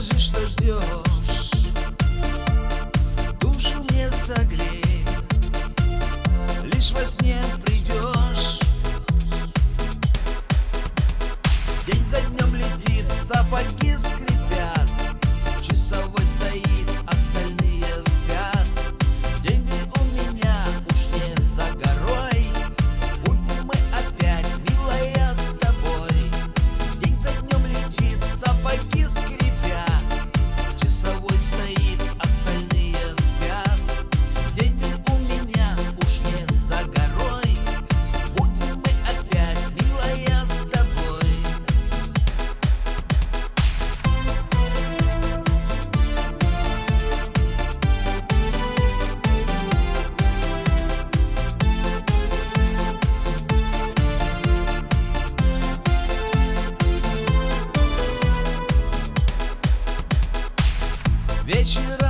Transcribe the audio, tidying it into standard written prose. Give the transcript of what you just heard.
скажи, что ждешь, душу мне согрей, лишь во сне придешь. День за днем летит, сапоги скрипят, часовой стоит, остальные спят. День у меня уж не за горой, будем мы опять, милая, с тобой. День за днем летит, сапоги скрипят, часовой стоит, остальные спят. День у меня уж не за горой, будем мы опять, милая, с тобой. Вечером